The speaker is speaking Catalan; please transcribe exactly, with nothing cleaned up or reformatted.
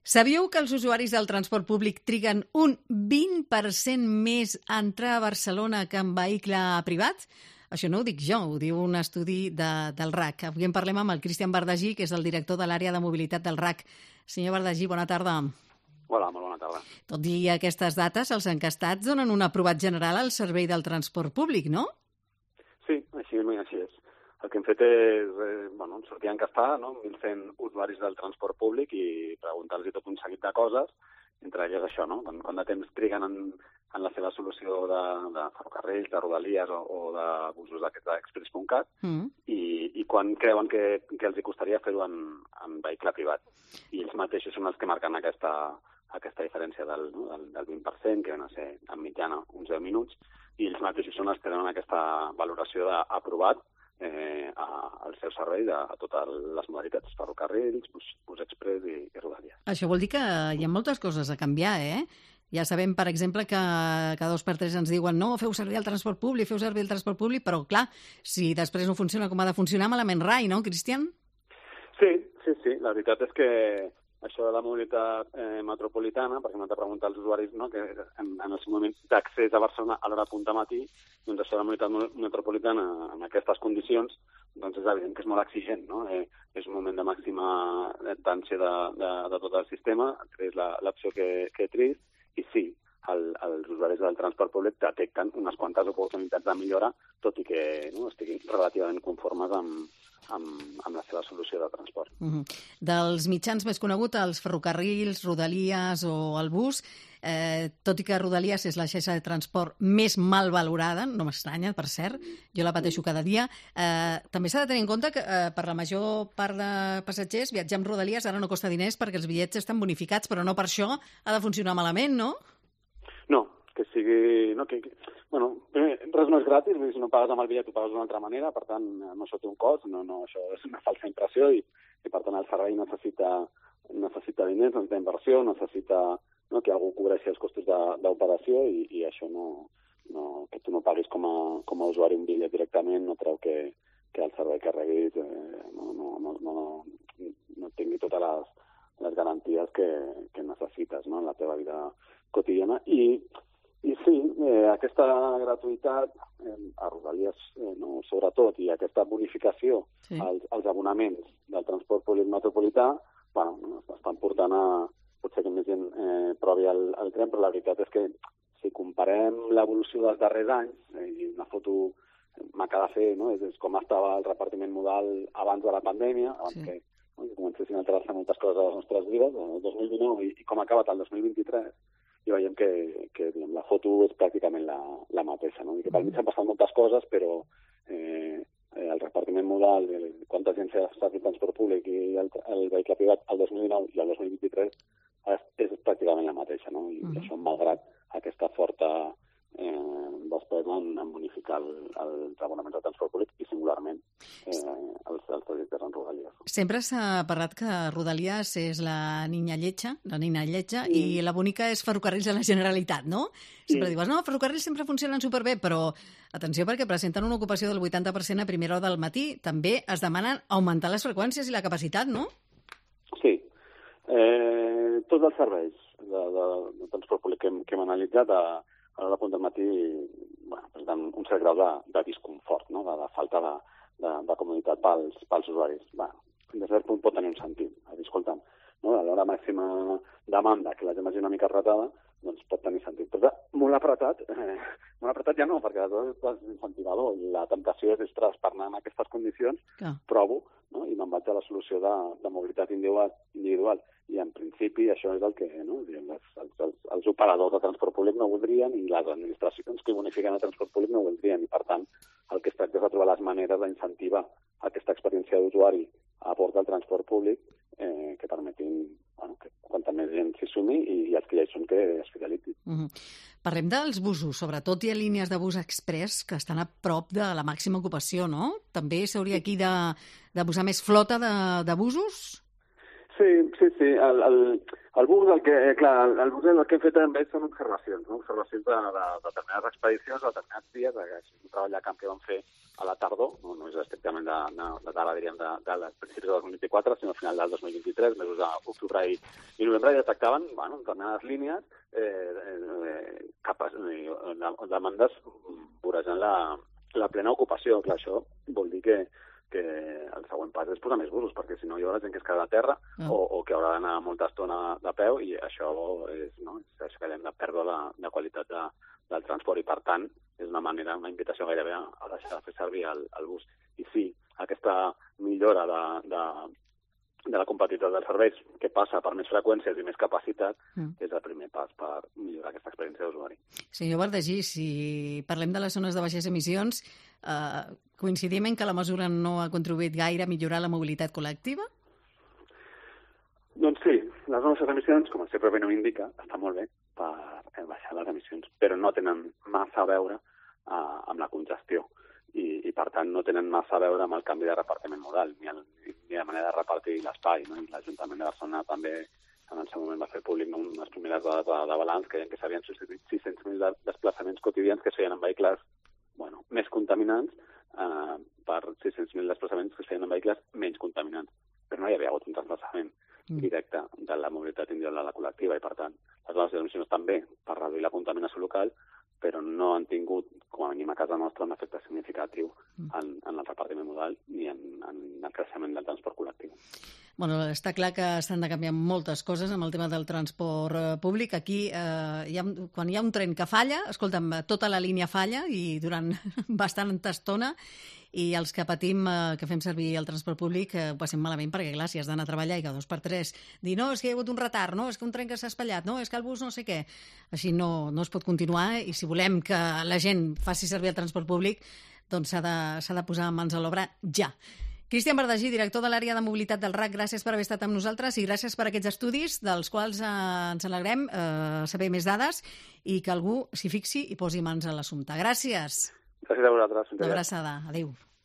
Sabíeu que els usuaris del transport públic triguen un vint per cent més a entrar a Barcelona que en vehicle privat? Això no ho dic jo, ho diu un estudi de, del R A C. Avui en parlem amb el Cristian Bardagí, que és el director de l'àrea de mobilitat del R A C. Senyor Bardagí, bona tarda. Hola, molt bona tarda. Tot i aquestes dates, els encastats donen un aprovat general al servei del transport públic, no? Sí, així, així és. El que hem fet és, eh, bueno, sortir a encastar, no?, mil cent usuaris del transport públic i preguntar-los tot un seguit de coses, entre elles això, no?, quant, quant de temps triguen en, en la seva solució de, de ferrocarrils, de rodalies o, o de busos d'aquests d'express punt cat, mm. i, i quan creuen que, que els hi costaria fer-ho en, en vehicle privat. I ells mateixos són els que marquen aquesta, aquesta diferència del, no, del, del vint per cent, que ven a ser en mitjana uns deu minuts, i ells mateixos són els que donen aquesta valoració d'aprovat Eh, a, al seu servei de, a totes les modalitats, ferrocarrils, bus, bus express i, i rodalies. Això vol dir que hi ha moltes coses a canviar, eh? Ja sabem, per exemple, que cada dos per tres ens diuen no, feu servir el transport públic, feu servir el transport públic, però, clar, si després no funciona com ha de funcionar, malament rai, no, Cristian? Sí, sí, sí. La veritat és que això de la mobilitat eh, metropolitana, perquè m'ha de preguntar als usuaris, no?, que en, en el seu moment d'accés a Barcelona a l'hora de punta matí, doncs això de la mobilitat metropolitana en aquestes condicions, doncs és evident que és molt exigent, no? Eh, és un moment de màxima tensió de, de, de tot el sistema, és l'opció que, que he tret, i sí, el, els usuaris del transport públic detecten unes quantes oportunitats de millora, tot i que no, estiguin relativament conformes amb, amb, amb la seva solució de transport. Uh-huh. Dels mitjans més coneguts, els ferrocarrils, rodalies o el bus, eh, tot i que Rodalies és la xarxa de transport més mal valorada, no m'estranya, per cert, jo la pateixo cada dia, eh, també s'ha de tenir en compte que eh, per la major part de passatgers viatjar amb Rodalies ara no costa diners perquè els bitllets estan bonificats, però no per això ha de funcionar malament, no? No, que sigui... No, que, que, bueno, primer, res no és gratis, si no pagues amb el bitllet ho pagues d'una altra manera, per tant, no això té un cost, no, no, això és una falsa impressió i, i per tant el servei necessita, necessita diners, necessita inversió, necessita no, que algú cobreixi els costos d'operació i, i això no, no, que tu no paguis com a, com a usuari un bitllet directament no treu que, que el servei que rebis eh, no, no, no, no, no tingui totes les, les garanties que, que necessites, no, en la teva vida quotidiana. I, i sí, eh, aquesta gratuïtat eh, a Rodalies, eh, no, sobretot, i aquesta bonificació sí. als, als abonaments del transport públic metropolità, bueno, estan portant a potser que més gent eh, provi el, el tren, però la veritat és que si comparem l'evolució dels darrers anys, eh, i una foto m'acaba de fer, no, és, és com estava el repartiment modal abans de la pandèmia, abans sí. que no, que comencessin a entrar-se moltes coses a les nostres vides, el dos mil dinou, i, i com ha acabat el dos mil vint-i-tres, i veiem que, que diguem, la foto és pràcticament la, la mateixa, no? I que per mi s'han passat moltes coses, però eh, el repartiment modal, el, quanta gent s'ha estat en transport públic i el, el vehicle privat el dos mil dinou i el dos mil vint-i-tres és, és pràcticament la mateixa, no? I mm. això malgrat aquesta forta eh, despesa en, en bonificar el, els abonaments de transport públic i singularment eh, els, els trajectes en Rodalies. Sempre s'ha parlat que Rodalies és la niña lletja, la nina lletja, mm. i la bonica és ferrocarrils de la Generalitat, no? Sempre mm. dius, no, ferrocarrils sempre funcionen superbé, però atenció perquè presenten una ocupació del vuitanta per cent a primera hora del matí. També es demanen augmentar les freqüències i la capacitat, no? Sí. Eh, tots els serveis de, de, de transport públic que hem, que hem analitzat a, a l'hora de punt del matí bueno, presenten un cert grau de, de disconfort, no? de, de falta de, de, de comoditat pels, pels usuaris. Bueno, fins a cert punt pot tenir un sentit. A dir, escolta'm, no? a l'hora màxima demanda, que la gent vagi una mica apretada, doncs pot tenir sentit. Però molt apretat, eh, molt apretat ja no, perquè aleshores és incentivador i la temptació és, ostres, per anar en aquestes condicions, ah. provo, no? i me'n vaig a la solució de, de mobilitat individual, individual. I en principi això és el que no? els, els, els, els operadors de transport públic no voldrien i les administracions que bonifiquen el transport públic no voldrien. I per tant, el que es tracta és de trobar les maneres d'incentivar aquesta experiència d'usuari a bord del transport públic eh, que permetin bueno, que quanta més gent s'hi sumi i, i els que ja hi són que es fidelitzin. Mm-hmm. Parlem dels busos, sobretot hi ha línies de bus express que estan a prop de la màxima ocupació, no? També s'hauria aquí de, de posar més flota de, de busos? Sí, sí, sí. El, el, El bus, el que, eh, clar, el bus el que hem fet també són observacions, no? Observacions de, de, de determinades expedicions, de determinats dies, de, un treball de camp que vam fer a la tardor, no, no és estrictament de, de, de data, diríem, de, de, de principis de dos mil vint-i-quatre, sinó al final del dos mil vint-i-tres, mesos d'octubre i, i novembre, i detectaven, bueno, determinades línies, eh, eh, capes, eh, demandes vorejant la, la plena ocupació. Clar, això vol dir que que el següent pas és posar més busos, perquè si no hi haurà gent que es quedarà a terra no. o, o que haurà d'anar molta estona de peu, i això és, no, és això que hem de perdre la, la qualitat de, del transport, i per tant és una manera, una invitació gairebé a, a deixar de fer servir el, el bus. I sí, aquesta millora de, de, de la competitivitat dels serveis, que passa per més freqüències i més capacitat, mm. és el primer pas per millorar aquesta experiència d'usuari. Senyor Bardagí, si parlem de les zones de baixes emissions, eh, coincidim en que la mesura no ha contribuït gaire a millorar la mobilitat col·lectiva? Doncs sí, les nostres emissions, com el seu propi nom indica, està molt bé per baixar les emissions, però no tenen massa a veure uh, amb la congestió i, i, per tant, no tenen massa a veure amb el canvi de repartiment modal, ni, el, ni la manera de repartir l'espai. No? L'Ajuntament de Barcelona també en el seu moment va fer públic no? unes primeres dades de, de balanç que, que s'havien substituït sis-cents mil de, desplaçaments quotidians que es feien en vehicles bueno, més contaminants eh, per sis-cents mil desplaçaments que es feien en vehicles menys contaminants. Però no hi havia hagut un desplaçament mm. directe de la mobilitat individual a la col·lectiva, i per tant les nostres emissions també per reduir la contaminació local, però no han tingut, com a mínim a casa nostra, un efecte significatiu en, en el repartiment modal ni en, en el creixement del transport col·lectiu. Bueno, està clar que s'han de canviar moltes coses amb el tema del transport eh, públic. Aquí, eh, hi ha, quan hi ha un tren que falla, escolta'm, tota la línia falla i durant bastanta estona, i els que patim, eh, que fem servir el transport públic, eh, ho passem malament, perquè clar, si has d'anar a treballar i cada dos per tres dir no, és que hi ha hagut un retard, no, és que un tren que s'ha espatllat, no, és que el bus no sé què. Així no, no es pot continuar, i si volem que la gent faci servir el transport públic, doncs s'ha de, s'ha de posar mans a l'obra ja. Cristian Bardagí, director de l'àrea de mobilitat del R A C, gràcies per haver estat amb nosaltres i gràcies per aquests estudis dels quals eh, ens alegrem eh, saber més dades i que algú s'hi fixi i posi mans a l'assumpte. Gràcies. Gràcies a vosaltres. Una abraçada. Adéu.